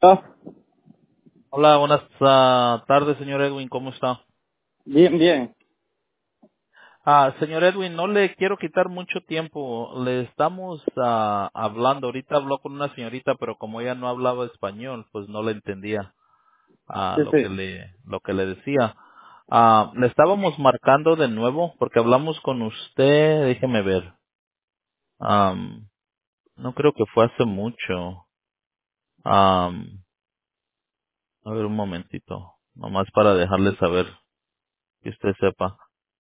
Ah, Hola, buenas tardes, señor Edwin, ¿cómo está? bien, bien. Señor Edwin, no le quiero quitar mucho tiempo. Le estamos hablando. Ahorita habló con una señorita, pero como ella no hablaba español, pues no le entendía Sí, sí. lo que le decía. Le estábamos marcando de nuevo porque hablamos con usted. Déjeme ver. No creo que fue hace mucho. A ver un momentito, nomás para dejarle saber que usted sepa.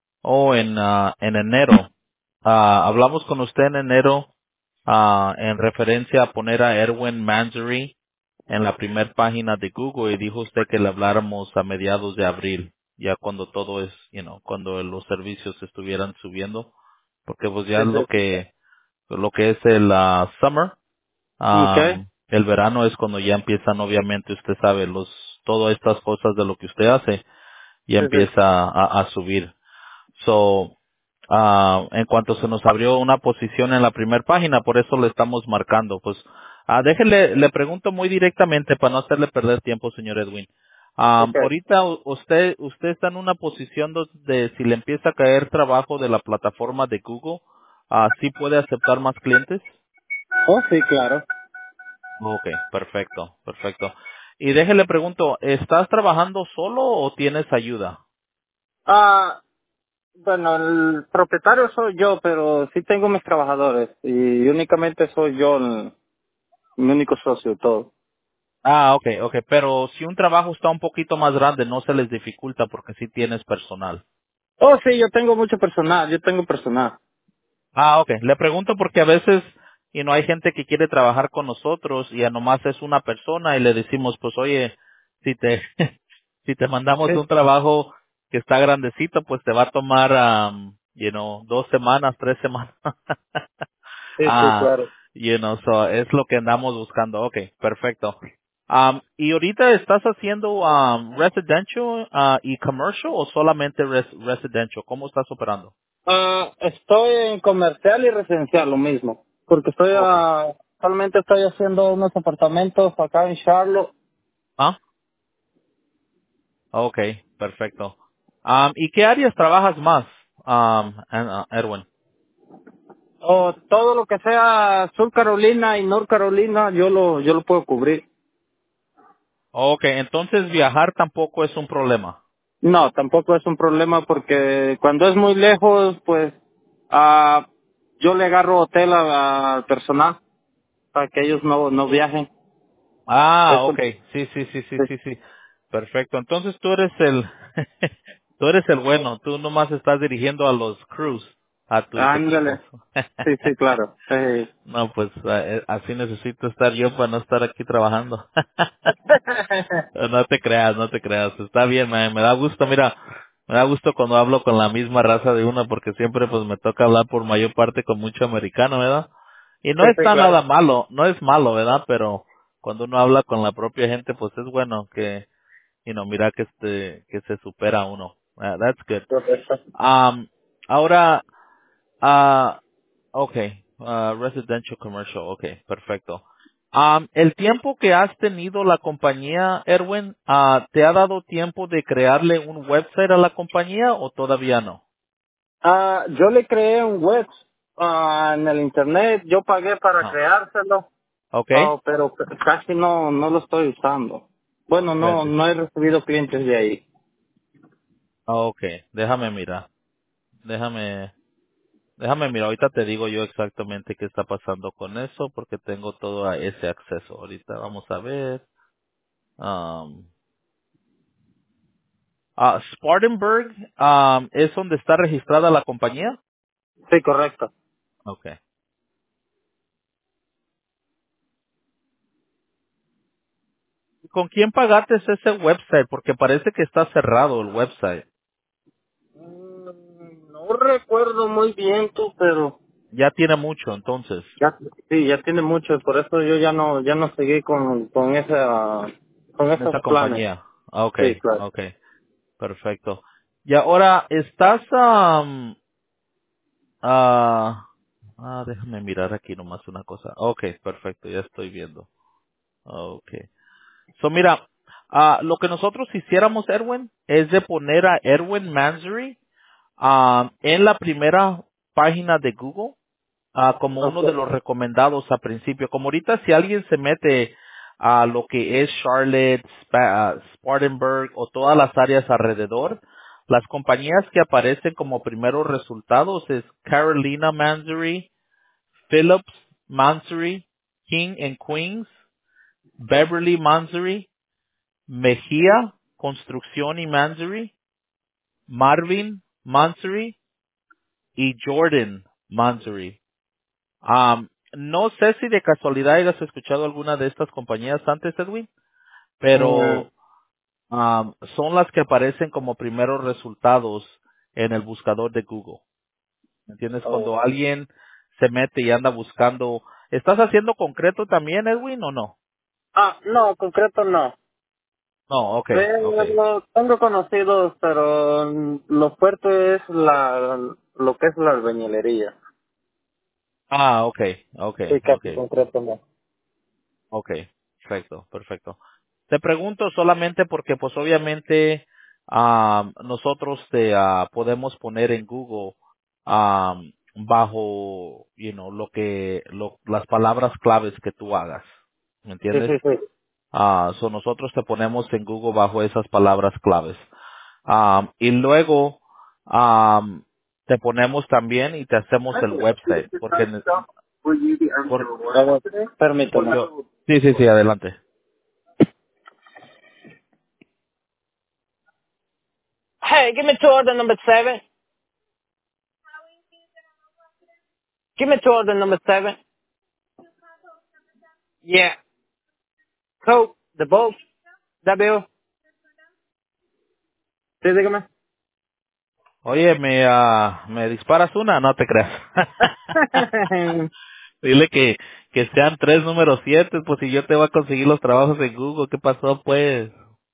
En enero. Hablamos con usted en enero en referencia a poner a Erwin Mansory en la primer página de Google y dijo usted que le habláramos a mediados de abril, ya cuando todo es, cuando los servicios estuvieran subiendo, porque pues ya Sí, es sí. lo que es el summer, Okay. el verano es cuando ya empiezan, obviamente, usted sabe, todas estas cosas de lo que usted hace, ya Sí, sí. empieza a subir. So, en cuanto se nos abrió una posición en la primera página, por eso le estamos marcando. Pues, le pregunto muy directamente para no hacerle perder tiempo, señor Edwin. Okay. Ahorita usted está en una posición donde si le empieza a caer trabajo de la plataforma de Google, ¿sí puede aceptar más clientes? Oh, sí, claro. Okay, perfecto, perfecto. Y déjele pregunto, ¿estás trabajando solo o tienes ayuda? Ah, bueno, el propietario soy yo, pero sí tengo mis trabajadores y únicamente soy yo mi único socio, todo. Okay, okay, pero si un trabajo está un poquito más grande, no se les dificulta porque sí tienes personal. Oh, sí, yo tengo mucho personal, yo tengo personal. Okay, le pregunto porque a veces, no hay gente que quiere trabajar con nosotros y a nomás es una persona y le decimos, pues oye, si te, si te mandamos Sí, un trabajo que está grandecito, pues te va a tomar, 2 semanas, 3 semanas. sí, sí, Ah, claro. so es lo que andamos buscando. Okay, perfecto. ¿Y ahorita estás haciendo residential y commercial o solamente residential? ¿Cómo estás operando? Estoy en comercial y residencial, lo mismo. Porque Okay. actualmente estoy haciendo unos apartamentos acá en Charlotte. ¿Ah? Okay, perfecto. ¿Y qué áreas trabajas más, Erwin? O todo lo que sea Sur Carolina y North Carolina, yo lo puedo cubrir. Okay, entonces viajar tampoco es un problema. No, tampoco es un problema porque cuando es muy lejos, pues ah, yo le agarro hotel al personal para que ellos no viajen. Eso, Okay, sí, sí, sí, sí, sí. sí, sí. Perfecto. Entonces tú eres el, tú eres el bueno. Tú nomás estás dirigiendo a los crews, a tus equipos. Ándale. Sí, sí, claro. No, pues así necesito estar yo para no estar aquí trabajando. No te creas, no te creas. Está bien, me da gusto. Mira, me da gusto cuando hablo con la misma raza de uno porque siempre pues me toca hablar por mayor parte con mucho americano, ¿verdad? Y no Sí, sí, está claro. nada malo, no es malo, ¿verdad? Pero cuando uno habla con la propia gente, pues es bueno que, mira que se supera uno. That's good. Correcto. Um, ahora, ah okay, residential commercial, okay, perfecto. El tiempo que has tenido la compañía, Erwin, ¿te ha dado tiempo de crearle un website a la compañía o todavía no? Yo le creé un web en el internet, yo pagué para No. creárselo. Okay, Pero casi no lo estoy usando. Bueno, no he recibido clientes de ahí. okay, déjame mirar, déjame, déjame mirar, ahorita te digo yo exactamente qué está pasando con eso porque tengo todo ese acceso. Ahorita vamos a ver. Um, Spartanburg, ¿es donde está registrada la compañía? Sí, correcto. Okay. ¿Con quién pagaste ese website? Porque parece que está cerrado el website. No recuerdo muy bien tú, pero Ya tiene mucho, entonces, ya, sí, ya tiene mucho, por eso yo ya no seguí con en esa esos planes. compañía. Sí, Okay, claro. okay, perfecto. Y ahora, déjame mirar aquí nomás una cosa. Okay, perfecto, ya estoy viendo. Okay. So, mira, lo que nosotros hiciéramos, Erwin, es de poner a Erwin Mansory en la primera página de Google como uno de Okay. los recomendados a principio. Como ahorita si alguien se mete a lo que es Charlotte, Spartanburg o todas las áreas alrededor, las compañías que aparecen como primeros resultados es Carolina Mansory, Phillips Mansory, King and Queens, Beverly Mansory, Mejía Construcción y Mansory, Marvin Mansory y Jordan Mansory. No sé si de casualidad hayas escuchado alguna de estas compañías antes, Edwin, Mm, pero son las que aparecen como primeros resultados en el buscador de Google. ¿Me entiendes? oh. Cuando alguien se mete y anda buscando, ¿estás haciendo concreto también, Edwin, o no? No, concreto no. No, okay, okay. Pero tengo conocidos, pero lo fuerte es lo que es la albañilería. Okay, Sí, okay, casi okay. concreto no. Okay, perfecto, perfecto. Te pregunto solamente porque pues obviamente nosotros te podemos poner en Google bajo, las palabras claves que tú hagas, ¿me Sí, entiendes? sí, sí. So nosotros te ponemos en Google bajo esas palabras claves. Y luego te ponemos también y te hacemos el website por- A ver, permítame. porque sí, sí, sí, adelante. Hey, give me to order number 7. Give me to order number 7. Yeah. Coke, the boat, W. Sí, dígame. Oye, me disparas una, no te creas. Dile que sean 3 números 7, pues si yo te voy a conseguir los trabajos en Google, ¿qué pasó pues?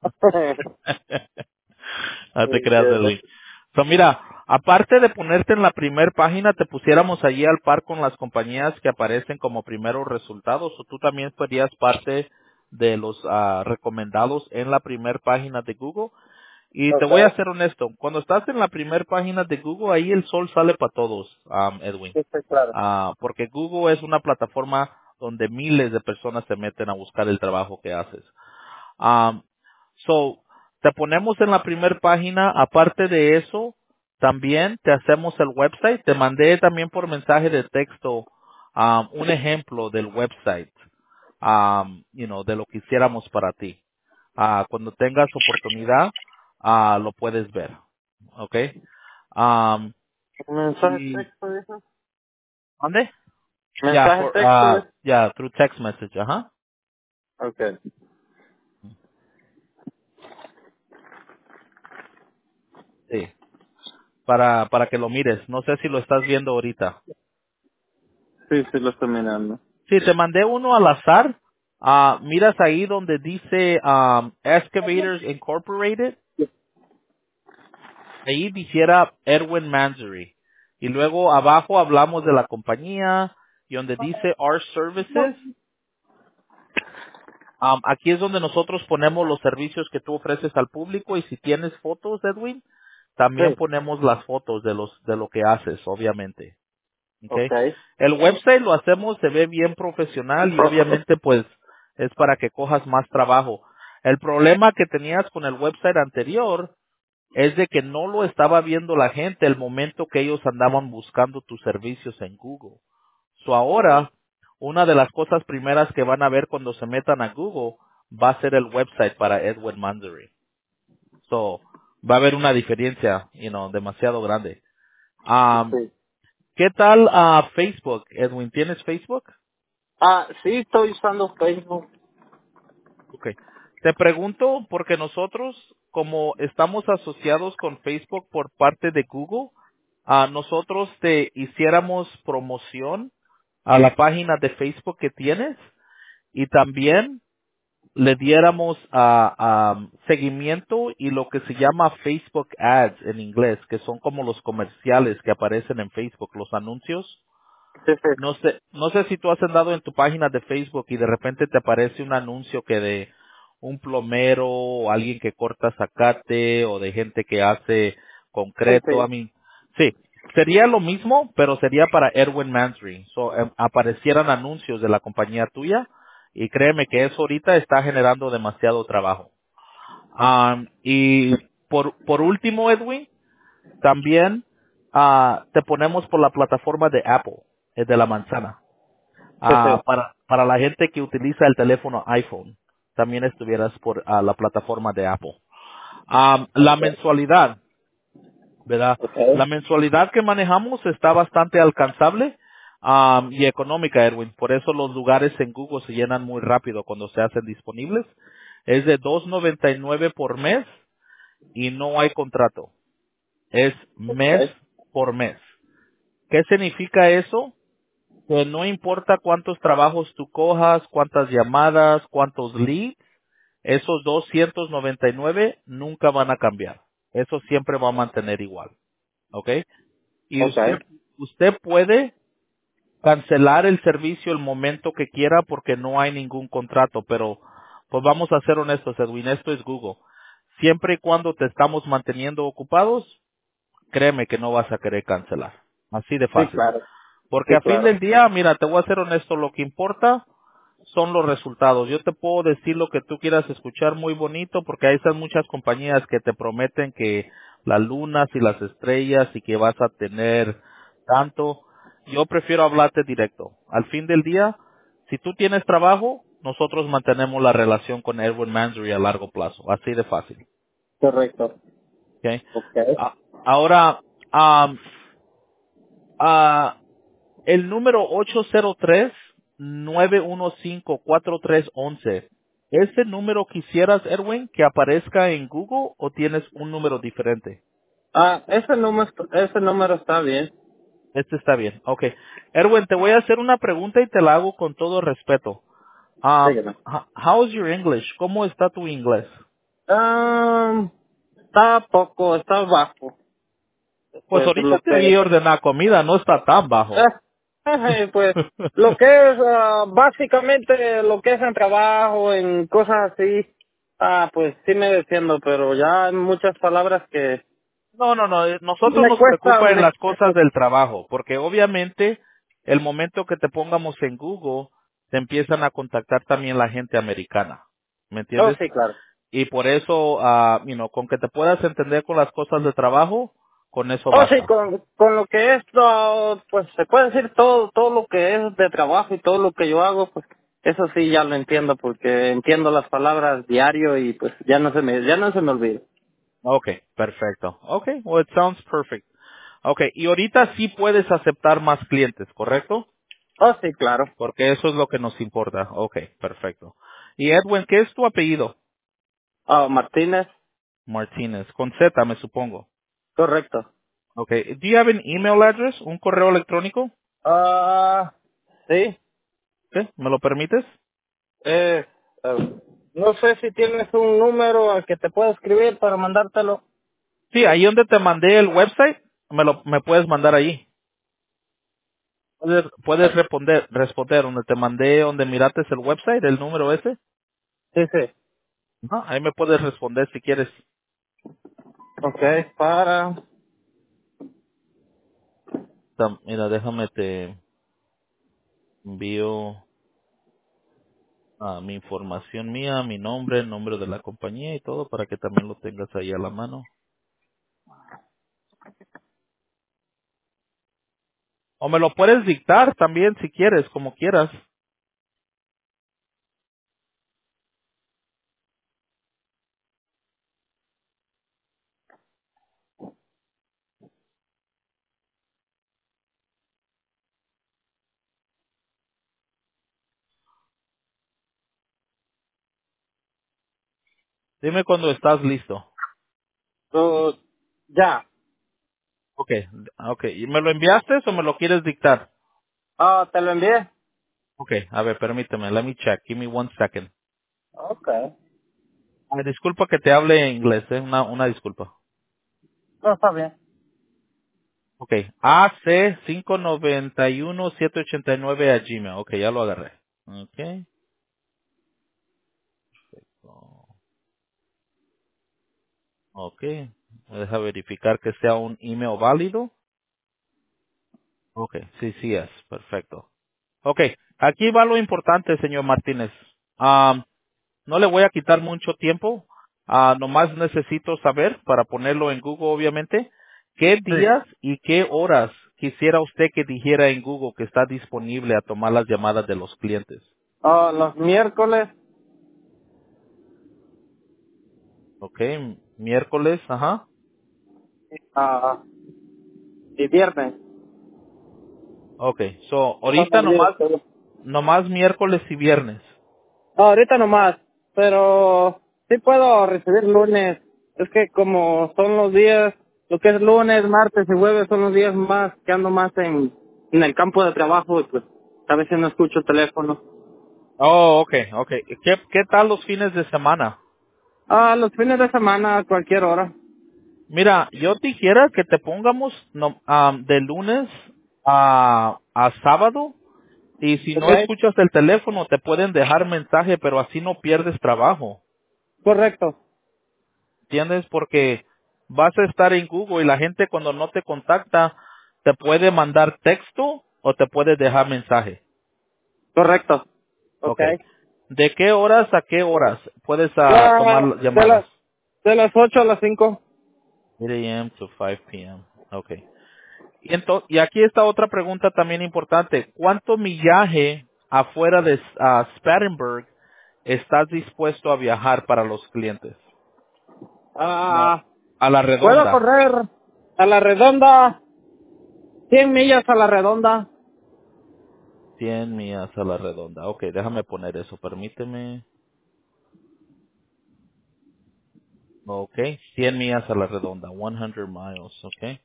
No te creas, Entiendo. Edwin. So, mira, aparte de ponerte en la primer página, te pusiéramos allí al par con las compañías que aparecen como primeros resultados, o tú también serías parte de los recomendados en la primer página de Google. Y te voy a Okay. ser honesto, cuando estás en la primera página de Google, ahí el sol sale para todos, Edwin. Sí, sí, claro. Porque Google es una plataforma donde miles de personas se meten a buscar el trabajo que haces. Um, so, te ponemos en la primera página, aparte de eso, también te hacemos el website. Te mandé también por mensaje de texto un ejemplo del website, de lo que hiciéramos para ti. Cuando tengas oportunidad, lo puedes ver. ¿Ok? Um, ¿Mensaje y, texto, dijo? ¿Dónde? Yeah, ¿Mensaje texto? through text message, ajá. Okay. Sí. Para que lo mires. No sé si lo estás viendo ahorita. Sí, sí, lo estoy mirando. Sí, te mandé uno al azar. Miras ahí donde dice Excavators Incorporated. Ahí dijera Erwin Mansory. Y luego abajo hablamos de la compañía y donde dice Our Services. Aquí es donde nosotros ponemos los servicios que tú ofreces al público y si tienes fotos, Edwin, también Sí. ponemos las fotos de lo que haces, obviamente. Okay. Okay. El website lo hacemos, se ve bien profesional y obviamente pues es para que cojas más trabajo. El problema que tenías con el website anterior es de que no lo estaba viendo la gente el momento que ellos andaban buscando tus servicios en Google. So ahora, una de las cosas primeras que van a ver cuando se metan a Google va a ser el website para Edwin Mansory. So, va a haber una diferencia, demasiado grande. Um, Sí. ¿Qué tal Facebook, Edwin? ¿Tienes Facebook? Sí, estoy usando Facebook. Okay. Te pregunto porque nosotros, como estamos asociados con Facebook por parte de Google, nosotros te hiciéramos promoción a la página de Facebook que tienes y también le diéramos seguimiento y lo que se llama Facebook Ads en inglés, que son como los comerciales que aparecen en Facebook, los anuncios. Sí, sí. No sé si tú has andado en tu página de Facebook y de repente te aparece un anuncio que de un plomero o alguien que corta zacate o de gente que hace Sí, concreto. sí. Sí, sería lo mismo, pero sería para Erwin Mansory. Aparecieran anuncios de la compañía tuya y créeme que eso ahorita está generando demasiado trabajo. Y por último, Edwin, también te ponemos por la plataforma de Apple, de la manzana. Sí, sí. Para la gente que utiliza el teléfono iPhone, también estuvieras por la plataforma de Apple. La mensualidad, ¿verdad? Okay. La mensualidad que manejamos está bastante alcanzable y económica, Erwin. Por eso los lugares en Google se llenan muy rápido cuando se hacen disponibles. Es de $2.99 por mes y no hay contrato. Es mes Okay. por mes. ¿Qué significa eso? Que no importa cuántos trabajos tú cojas, cuántas llamadas, cuántos leads, esos 299 nunca van a cambiar. Eso siempre va a mantener igual. ¿Ok? Y Okay. usted puede cancelar el servicio el momento que quiera porque no hay ningún contrato, pero pues vamos a ser honestos, Edwin, esto es Google. Siempre y cuando te estamos manteniendo ocupados, créeme que no vas a querer cancelar. Así de Sí, fácil. claro. Porque Sí, a fin claro. del día, mira, te voy a ser honesto, lo que importa son los resultados. Yo te puedo decir lo que tú quieras escuchar muy bonito porque hay esas muchas compañías que te prometen que las lunas y las estrellas y que vas a tener tanto. Yo prefiero hablarte directo. Al fin del día, si tú tienes trabajo, nosotros mantenemos la relación con Erwin Mansory a largo plazo. Así de fácil. Correcto. ¿Ok? Okay. Ahora, am, ah, el número 803-915-4311. ¿Ese número quisieras, Erwin, que aparezca en Google o tienes un número diferente? Ese número está bien. Este está bien. Ok. Erwin, te voy a hacer una pregunta y te la hago con todo respeto. Dígame. How's your English? ¿Cómo está tu inglés? Está bajo. Pues Pues ahorita lo te vi que, ordenar comida, no está tan bajo. pues lo que es, básicamente lo que es en trabajo, en cosas así, pues sí me defiendo, pero ya hay muchas palabras que No, no, no. Nosotros me nos cuesta, preocupa en las cosas del trabajo, porque obviamente el momento que te pongamos en Google, te empiezan a contactar también la gente americana, ¿me oh entiendes? sí, claro. Y por eso, con que te puedas entender con las cosas de trabajo, con eso Oh, sí, basta. con lo que es, pues se puede decir todo lo que es de trabajo y todo lo que yo hago, pues eso sí ya lo entiendo porque entiendo las palabras diario y pues ya no se me olvida. Okay, perfecto. Okay, well, it sounds perfect. Okay, y ahorita sí puedes aceptar más clientes, ¿correcto? Oh, sí, claro. Porque eso es lo que nos importa. Okay, perfecto. Y Edwin, ¿qué es tu apellido? Martínez, Martínez, con Z, me supongo. correcto. Okay. Do you have an email address? ¿Un correo electrónico? Sí, ¿Sí? ¿Me lo permites? eh, no sé si tienes un número al que te puedo escribir para mandártelo. Sí, ahí donde te mandé el website, me puedes mandar ahí. Puedes responder donde te mandé, donde miraste el website, el número ese. Sí, sí. Ajá, ahí me puedes responder si quieres. Ok, Mira, déjame te envío mi información mía, mi nombre, el nombre de la compañía y todo para que también lo tengas ahí a la mano. O me lo puedes dictar también si quieres, como quieras. Dime cuando estás listo. ya. Okay, okay. ¿Y me lo enviaste o me lo quieres dictar? Te lo envié. Okay, a ver, permíteme. Let me check. Give me one second. Ok. Disculpa que te hable en inglés, una disculpa. No, está bien. Okay, AC591789 a Gmail. Okay, ya lo agarré. Okay. Ok. Me deja verificar que sea un email válido. Ok. Sí, sí es. Perfecto. Ok. Aquí va lo importante, señor Martínez. No le voy a quitar mucho tiempo. Nomás necesito saber, para ponerlo en Google obviamente, qué Sí. días y qué horas quisiera usted que dijera en Google que está disponible a tomar las llamadas de los clientes. Los miércoles Ok, miércoles, ajá. ah, y viernes. Ok, so Son ahorita los días nomás, que- nomás miércoles y viernes. No, ahorita nomás, pero sí puedo recibir lunes. Es que como son los días, lo que es lunes, martes y jueves son los días más que ando más en el campo de trabajo y pues a veces no escucho teléfono. Oh, ok, ok. ¿Qué tal los fines de semana? Los fines de semana a cualquier hora. Mira, yo dijera que te pongamos de lunes a sábado. Y si ¿Ok? no escuchas el teléfono, te pueden dejar mensaje, pero así no pierdes trabajo. Correcto, ¿Entiendes? Porque vas a estar en Google y la gente cuando no te contacta, te puede mandar texto o te puede dejar mensaje. correcto. Ok. Ok. ¿De qué horas a qué horas puedes tomar Ya, llamadas? de las 8 a las 5. 8 a.m. to 5 p.m. Ok. Y aquí está otra pregunta también importante. ¿Cuánto millaje afuera de Spartanburg estás dispuesto a viajar para los clientes? No, Ah, a la puedo redonda. correr a la redonda, 100 millas a la redonda. 100 millas a la redonda. Ok, déjame poner eso, permíteme. Ok, 100 millas a la redonda, 100 miles, ok.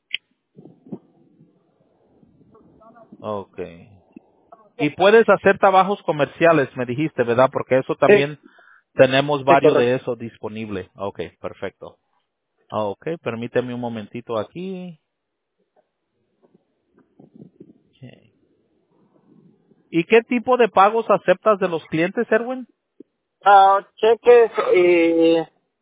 Ok. Y puedes hacer trabajos comerciales, me dijiste, ¿verdad? Porque eso Sí, también tenemos sí, varios de correcto. eso disponible. Ok, perfecto. Ok, permíteme un momentito aquí. Ok. ¿Y qué tipo de pagos aceptas de los clientes, Erwin? Cheques y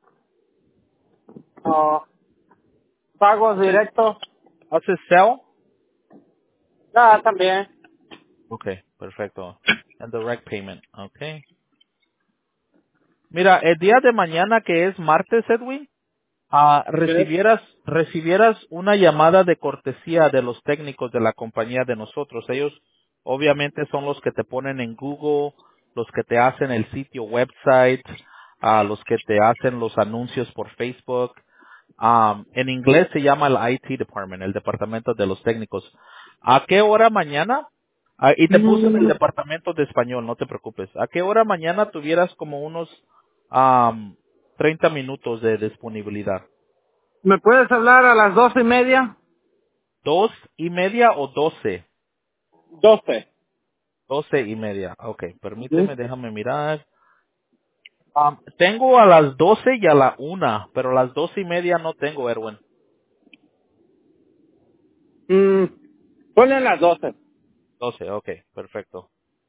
ah, pagos ¿Haces, directos. haces sell? También. Ok, perfecto. And direct payment, ok. Mira, el día de mañana que es martes, Edwin, Sí. recibieras una llamada de cortesía de los técnicos de la compañía de nosotros. Ellos obviamente son los que te ponen en Google, los que te hacen el sitio website, los que te hacen los anuncios por Facebook. En inglés se llama el IT Department, el departamento de los técnicos. ¿A qué hora mañana? Y te puse en el Mm, departamento de español, no te preocupes. ¿A qué hora mañana tuvieras como unos am, 30 minutos de disponibilidad? ¿Me puedes hablar a las 12:30? 2:30 o 12. 12. 12:30. Ok, permíteme, Ujú. déjame mirar. Tengo a las 12 y a la 1, pero a las 12:30 no tengo, Erwin. Mm, ponle a las 12. 12, ok, perfecto.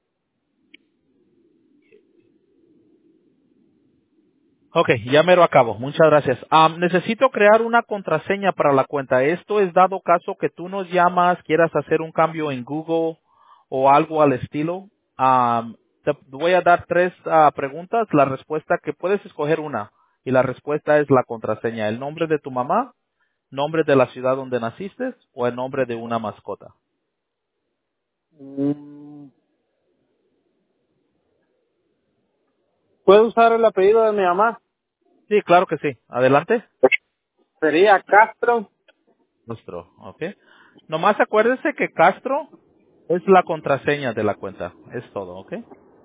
Ok, ya me lo acabo. Muchas gracias. Necesito crear una contraseña para la cuenta. Esto es dado caso que tú nos llamas, quieras hacer un cambio en Google o algo al estilo. Te voy a dar tres preguntas. La respuesta que puedes escoger una. Y la respuesta es la contraseña. El nombre de tu mamá, nombre de la ciudad donde naciste o el nombre de una mascota. Mm, ¿Puedo usar el apellido de mi mamá? Sí, claro que sí. Adelante. Sería Castro. Nuestro, ok. Nomás acuérdese que Castro es la contraseña de la cuenta. Es todo, ¿ok?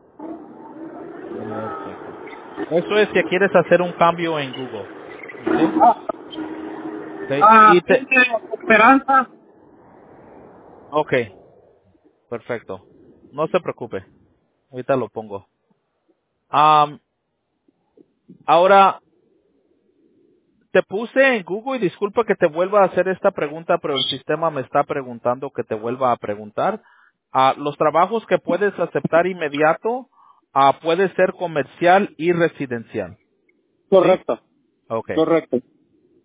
Perfecto. Eso es si quieres hacer un cambio en Google. ¿Ok? Ok. Esperanza. Ok, perfecto. No se preocupe. Ahorita lo pongo. Am, Ahora, te puse en Google y disculpa que te vuelva a hacer esta pregunta, pero el sistema me está preguntando que te vuelva a preguntar. Los trabajos que puedes aceptar inmediato puede ser comercial y residencial. ¿Sí? Correcto, Ok. correcto.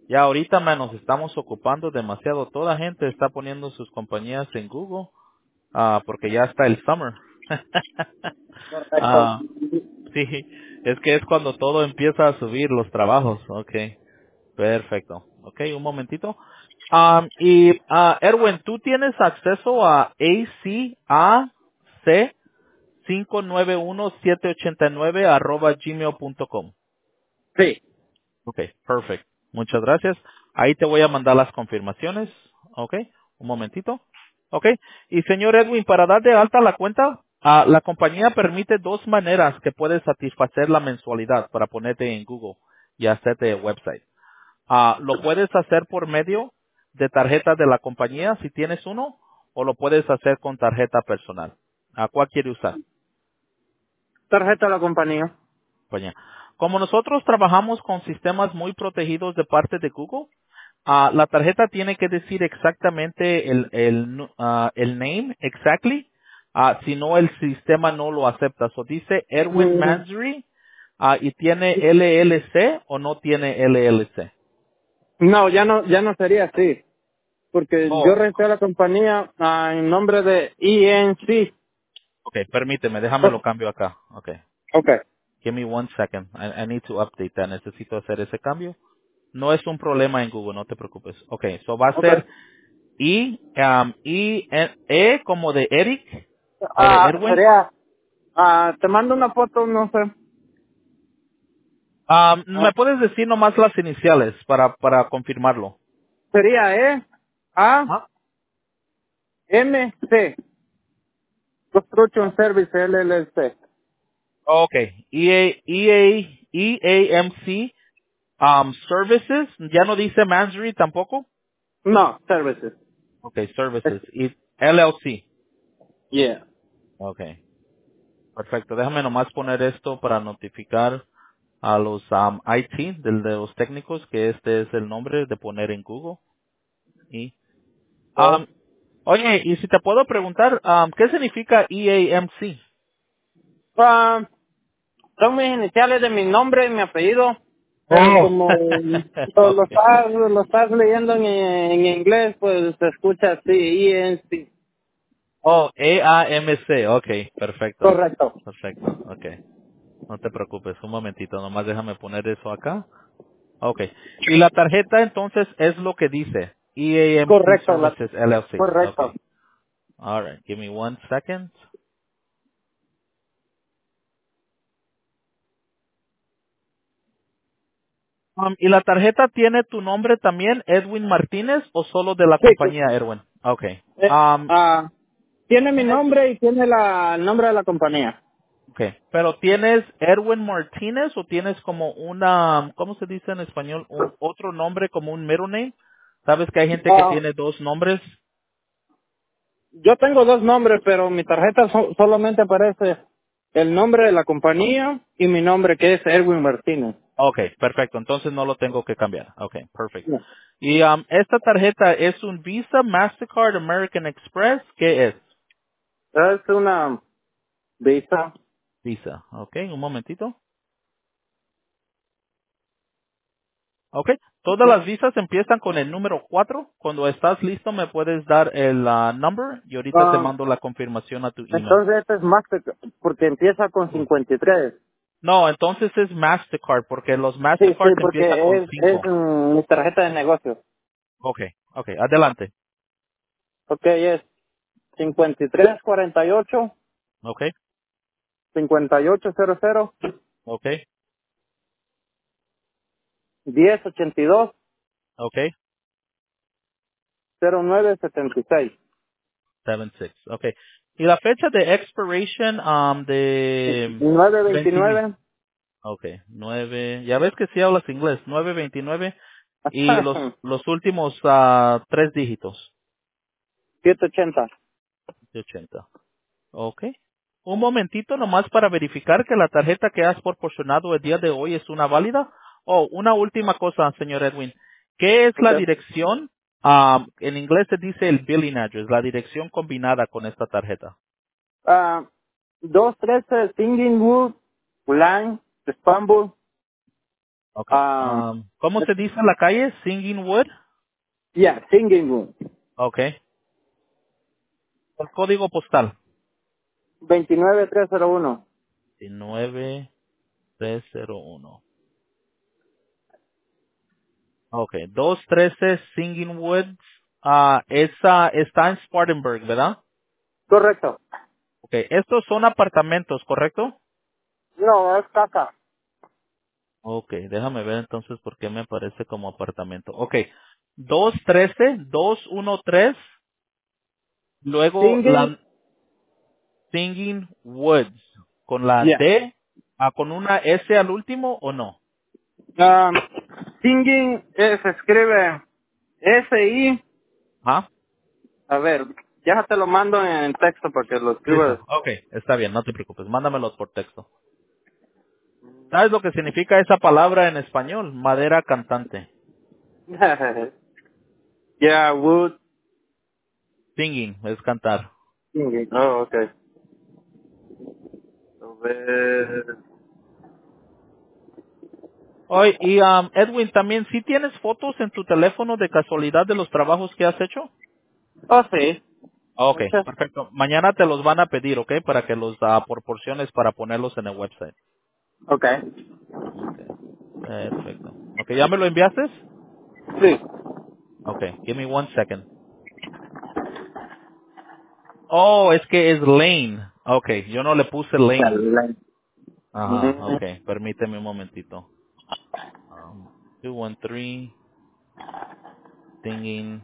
Ya ahorita nos estamos ocupando demasiado. Toda gente está poniendo sus compañías en Google porque ya está el summer. Correcto. Ah, sí, es que es cuando todo empieza a subir los trabajos. Okay, perfecto. Okay, un momentito. Erwin, ¿tú tienes acceso a ACAC 591789 @gmail.com? Sí. Okay, perfect. Muchas gracias. Ahí te voy a mandar las confirmaciones. Okay, un momentito. Okay. Y señor Edwin, para dar de alta la cuenta, la compañía permite dos maneras que puedes satisfacer la mensualidad para ponerte en Google y hacerte website. Lo puedes hacer por medio de tarjeta de la compañía si tienes uno, o lo puedes hacer con tarjeta personal. ¿Cuál quiere usar? Tarjeta de la compañía. Compañía. Como nosotros trabajamos con sistemas muy protegidos de parte de Google, la tarjeta tiene que decir exactamente el name, exactly, si no el sistema no lo acepta. So dice Erwin Mm, Mansory, y tiene LLC o no tiene LLC. No, ya no sería así. Porque yo Oh, registré la compañía en nombre de ENC. okay, permíteme, déjame lo cambio acá. Okay. Ok. Give me one second. I need to update that. Necesito hacer ese cambio. No es un problema en Google, no te preocupes. Okay, so va a Ok. ser E como de Eric o de Erwin. Sería, te mando una foto, no sé. ¿Me puedes decir nomás las iniciales para confirmarlo? Sería A, Ah, M, C. Construction Service LLC. okay. EAMC Services. Ya no dice Mansory tampoco. No, Services. Okay, Services. Y LLC. Yeah. Okay. Perfecto. Déjame nomás poner esto para notificar a los IT, de los técnicos, que este es el nombre de poner en Google. Y, Oh. um, oye, y si te puedo preguntar, ¿qué significa EAMC? Ah, son mis iniciales de mi nombre y mi apellido. Pero Oh. como Okay. lo estás leyendo en inglés, pues se escucha así, ENC. Oh, EAMC. Okay, perfecto. Correcto. Perfecto. Okay. No te preocupes, un momentito, nomás déjame poner eso acá. Okay. Y la tarjeta entonces es lo que dice. EAMC Correcto, Services LLC. correcto. Okay. All right. Give me one second. ¿Y la tarjeta tiene tu nombre también, Edwin Martínez, o solo de la Sí, compañía Erwin? Okay. tiene mi nombre y tiene el nombre de la compañía. Okay. Pero ¿tienes Erwin Martínez o tienes como una, ¿cómo se dice en español? Otro nombre como un middle name. ¿Sabes que hay gente que Ah, tiene dos nombres? yo tengo dos nombres, pero mi tarjeta solamente aparece el nombre de la compañía y mi nombre, que es Erwin Martínez. Okay, perfecto. Entonces no lo tengo que cambiar. Okay, perfecto. No. Y esta tarjeta es un Visa, Mastercard, American Express. ¿Qué es? Es una Visa. Visa. Okay, un momentito. Ok. Todas las visas empiezan con el número 4. Cuando estás listo me puedes dar el number y ahorita te Ah, mando la confirmación a tu email. entonces este es Mastercard, porque empieza con 53. No, entonces es Mastercard porque los Sí, sí, Mastercard empiezan con porque es 5. mi tarjeta de negocio. Ok, ok, adelante. Ok, es 5348 Ok, 5800 ok, 1082 ok. 0976. 76. Ok. Y la fecha de expiration de 20. 929 Ok, 9. Ya ves que sí hablas inglés. 929 y los últimos 3 dígitos 780. de 80. Ok. Un momentito nomás para verificar que la tarjeta que has proporcionado el día de hoy es una válida. Oh, una última cosa, señor Edwin. ¿Qué es la Okay. dirección? En inglés se dice el billing address, la dirección combinada con esta tarjeta. 213 Singing Wood, Line, Istanbul, Okay. Um, ¿Cómo se dice la calle? Singing Wood. yeah, Singing Room. Okay. El código postal. 29301. 9301. Okay. 213 Singing Woods. Esa está en Spartanburg, ¿verdad? Correcto. Okay. Estos son apartamentos, ¿correcto? No, es casa. Okay. Déjame ver entonces por qué me aparece como apartamento. Okay. 213. Luego Singing, la Singing Woods. Con la yeah. D, con una S al último o no. Um, Singing se escribe S-I. ¿Ah? A ver, ya te lo mando en texto porque lo escribo. Listo. Okay. Está bien, no te preocupes. Mándamelos por texto. ¿Sabes lo que significa esa palabra en español? Madera cantante. Yeah, wood. Singing es cantar. Singing. Oh, okay. A ver. Oye, y Edwin, también, ¿sí tienes fotos en tu teléfono de casualidad de los trabajos que has hecho? Oh, sí. Ok, Muchas. perfecto. Mañana te los van a pedir, ¿ok? Para que los proporciones para ponerlos en el website. Okay. Ok, perfecto. Ok, ¿ya me lo enviaste? Sí. Ok, give me one second. Oh, es que es Lane. Ok, yo no le puse Lane. Dale. Ajá, ok, permíteme un momentito. 213, Singing,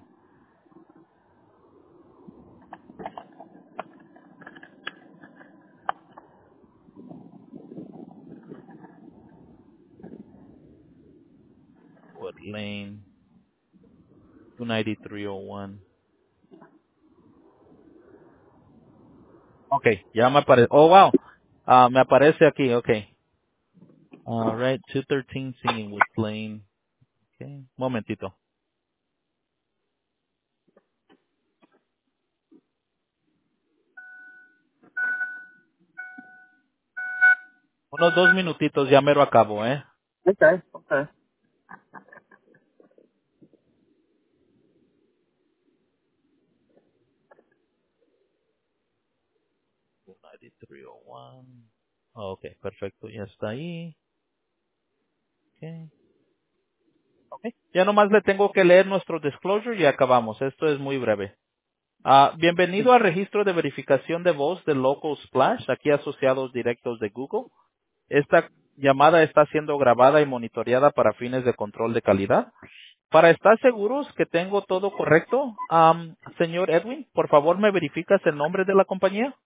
Wood Lane, 29301. Ok, ya me aparece. Oh, wow. Me aparece aquí, ok. Alright, 213 Singing Woods Lane. Okay, momentito. Unos 2 minutitos, ya mero acabo, ¿eh? Okay. Okay. 29301. Ok, perfecto, ya está ahí. Okay. Ok, ya nomás le tengo que leer nuestro disclosure y acabamos. Esto es muy breve. Bienvenido al registro de verificación de voz de Local Splash, aquí asociados directos de Google. Esta llamada está siendo grabada y monitoreada para fines de control de calidad. Para estar seguros que tengo todo correcto, señor Edwin, por favor me verificas el nombre de la compañía.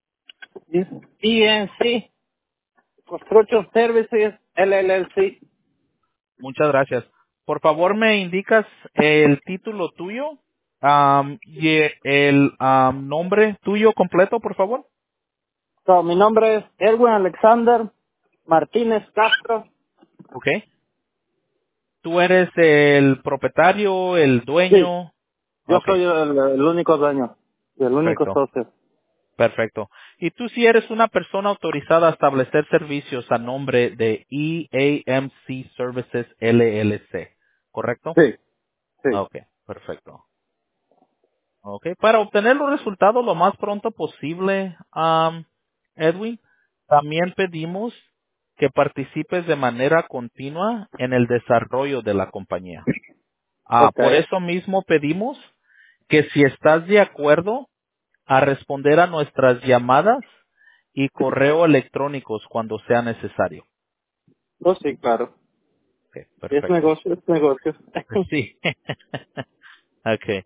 ENC, Construction Services, LLC. Muchas gracias. Por favor me indicas el título tuyo y el nombre tuyo completo, por favor. So, mi nombre es Erwin Alexander Martínez Castro. Ok. Tú eres el propietario, el Sí, dueño. yo Ok, soy el único dueño y el único perfecto. socio. Perfecto. Y tú sí eres una persona autorizada a establecer servicios a nombre de EAMC Services LLC, ¿correcto? Sí, sí. Ok, perfecto. Ok, para obtener los resultados lo más pronto posible, Edwin, también pedimos que participes de manera continua en el desarrollo de la compañía. Por Okay. eso mismo pedimos que si estás de acuerdo a responder a nuestras llamadas y correo electrónicos cuando sea necesario. Oh, sí, claro. Ok, Es perfecto. negocio, es negocio. Sí. Okay.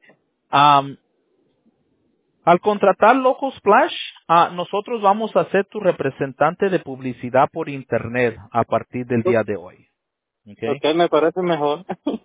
Al contratar Local Splash, nosotros vamos a ser tu representante de publicidad por Internet a partir del día de hoy. Okay. Okay, me parece mejor.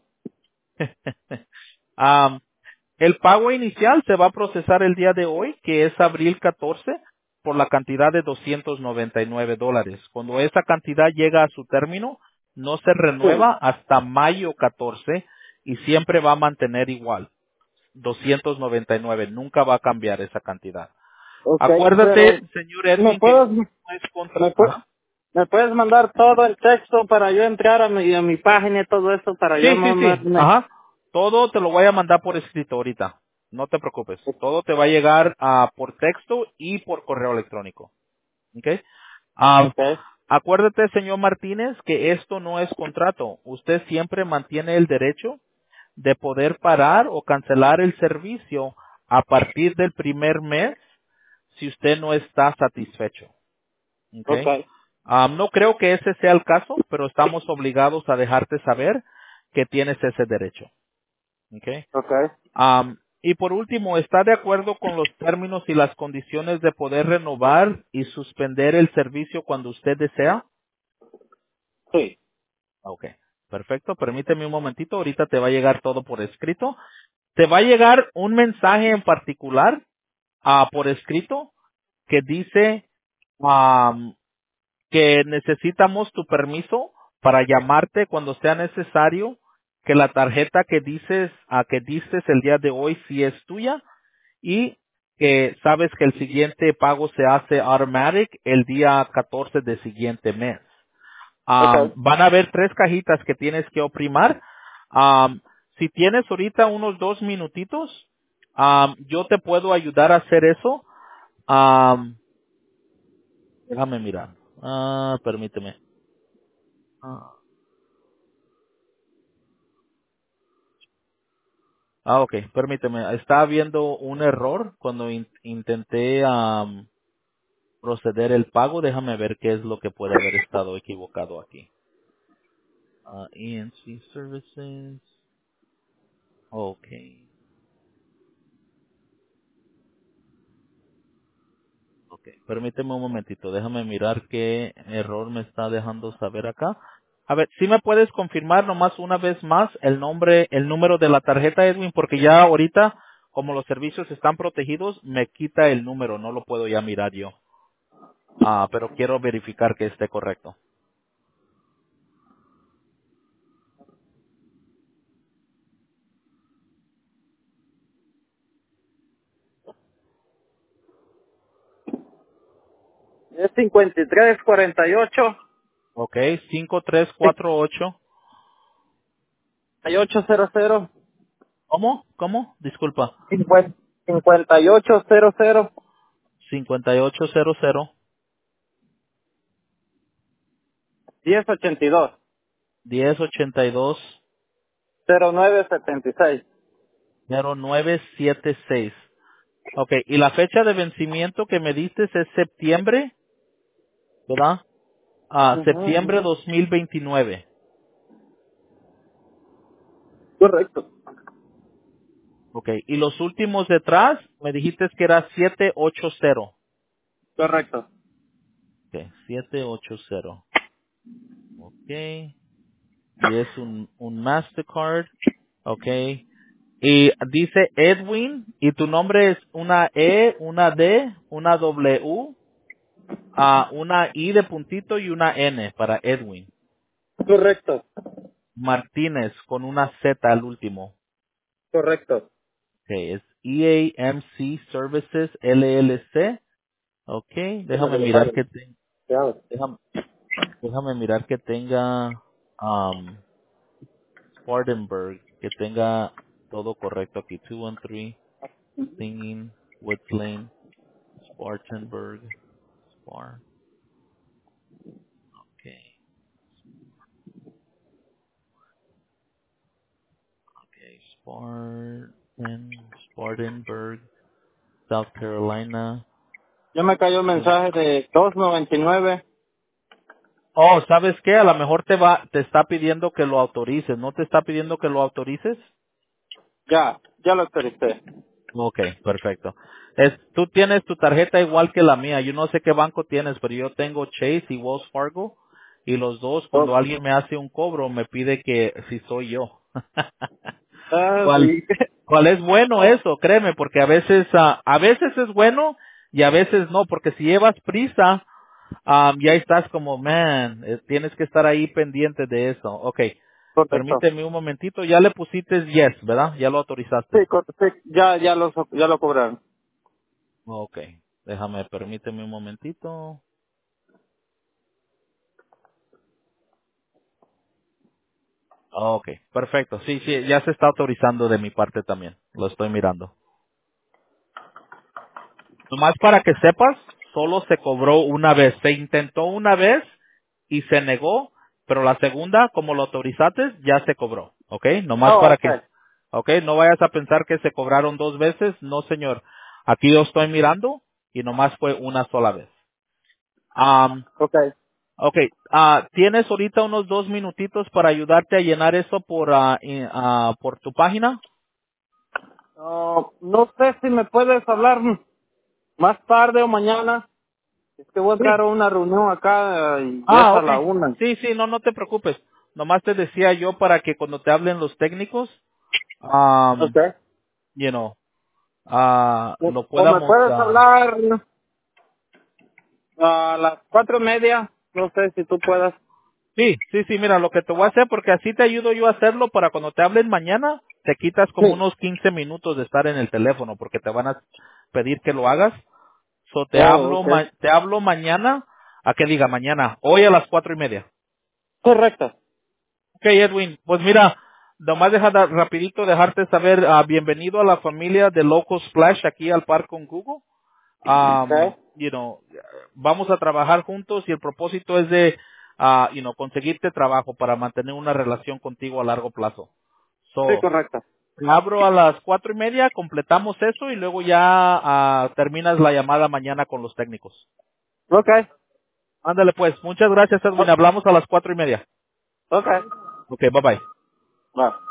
Am, el pago inicial se va a procesar el día de hoy, que es abril 14, por la cantidad de $299. Cuando esa cantidad llega a su término, no se Sí. renueva hasta mayo 14 y siempre va a mantener igual, 299. Nunca va a cambiar esa cantidad. Okay, Acuérdate, pero señor ¿me Edwin, que puedes, no es contra... me puedes, Ajá. ¿Me puedes mandar todo el texto para yo entrar a mi página y todo eso para yo Sí, sí, no sí. me... Ajá. Todo te lo voy a mandar por escrito ahorita. No te preocupes. Todo te va a llegar por texto y por correo electrónico. ¿Ok? Am, Okay, Acuérdate, señor Martínez, que esto no es contrato. Usted siempre mantiene el derecho de poder parar o cancelar el servicio a partir del primer mes si usted no está satisfecho. ¿Ok? okay, No creo que ese sea el caso, pero estamos obligados a dejarte saber que tienes ese derecho. ¿Ok? okay. Y por último, ¿está de acuerdo con los términos y las condiciones de poder renovar y suspender el servicio cuando usted desea? Sí, Ok, perfecto. Permíteme un momentito. Ahorita te va a llegar todo por escrito. Te va a llegar un mensaje en particular por escrito que dice que necesitamos tu permiso para llamarte cuando sea necesario, que la tarjeta que dices que diste el día de hoy sí es tuya y que sabes que el siguiente pago se hace automatic el día 14 del siguiente mes. okay. Van a haber 3 cajitas que tienes que oprimar. Si tienes ahorita unos 2 minutitos, yo te puedo ayudar a hacer eso. Déjame mirar. Permíteme. Ah, ok, permíteme. Está habiendo un error cuando intenté proceder el pago. Déjame ver qué es lo que puede haber estado equivocado aquí. ENC Services. Ok. Ok, permíteme un momentito, déjame mirar qué error me está dejando saber acá. A ver, si me puedes confirmar nomás una vez más el nombre, el número de la tarjeta, Edwin, porque ya ahorita, como los servicios están protegidos, me quita el número, no lo puedo ya mirar yo. Pero quiero verificar que esté correcto. Es 5348 Ok, 5348. 5800 ¿Cómo? ¿Cómo? Disculpa. 5800 5800 1082 1082 0976. 0976. Ok, y la fecha de vencimiento que me diste es septiembre, ¿verdad? Septiembre Ujú. 2029. Correcto. Ok, y los últimos detrás me dijiste que era 780. Correcto. Ok, 780. Ok, y es un Mastercard. Ok, y dice Edwin, y tu nombre es una E, una D, una W, una I de puntito y una N para Edwin. Correcto. Martínez con una Z al último. Correcto. Okay, es EAMC Services LLC. Okay, déjame mirar que déjame, déjame mirar que tenga Spartanburg, que tenga todo correcto aquí. 213 Singing Woods Lane, Spartanburg, Spar. Okay, okay, Spartanburg, South Carolina. Ya me cayó el mensaje de 299. Oh, ¿sabes qué? A lo mejor te está pidiendo que lo autorices. ¿No te está pidiendo que lo autorices? Ya lo autoricé. Ok, perfecto. Tú tienes tu tarjeta igual que la mía. Yo no sé qué banco tienes, pero yo tengo Chase y Wells Fargo. Y los dos, cuando Oh. alguien me hace un cobro, me pide que si soy yo. ¿Cuál, Sí. cuál es bueno eso? Créeme, porque a veces es bueno y a veces no, porque si llevas prisa, ya estás como, man, tienes que estar ahí pendiente de eso. Ok, Correcto. permíteme un momentito. Ya le pusiste yes, ¿verdad? Ya lo autorizaste. Sí, sí, ya lo cobraron. Ok, permíteme un momentito. Ok, perfecto. Sí, sí, ya se está autorizando de mi parte también. Lo estoy mirando. Nomás para que sepas, solo se cobró una vez. Se intentó una vez y se negó, pero la segunda, como lo autorizaste, ya se cobró. ¿Ok? Nomás Oh, para okay. que, ¿ok? No vayas a pensar que se cobraron dos veces. No, señor. Aquí yo estoy mirando y nomás fue una sola vez. Okay. Ok, ¿tienes ahorita unos 2 minutitos para ayudarte a llenar eso por tu página? No sé si me puedes hablar más tarde o mañana. Es que voy a Sí. entrar a una reunión acá y ya es Ah, a ok. la 1. Sí, sí, no, no te preocupes. Nomás te decía yo para que cuando te hablen los técnicos, um, Okay. you know, lo O me podamos, puedes hablar a las 4:30. No sé si tú puedas. sí, sí, sí, mira, lo que te voy a hacer, porque así te ayudo yo a hacerlo para cuando te hablen mañana, te quitas como Sí. unos 15 minutos de estar en el teléfono, porque te van a pedir que lo hagas. So, Oh, okay. te hablo mañana, a que diga mañana, hoy a las 4:30. Correcto. Ok, Edwin, pues mira, nomás rapidito dejarte saber, bienvenido a la familia de Loco Splash aquí al par con Google. Okay. You know, vamos a trabajar juntos y el propósito es de, conseguirte trabajo para mantener una relación contigo a largo plazo. Sí, So, correcto. te abro a las 4:30, completamos eso y luego ya terminas la llamada mañana con los técnicos. Okay. Ándale pues, muchas gracias Edwin, hablamos a las 4:30. Okay. Ok, bye bye. Va.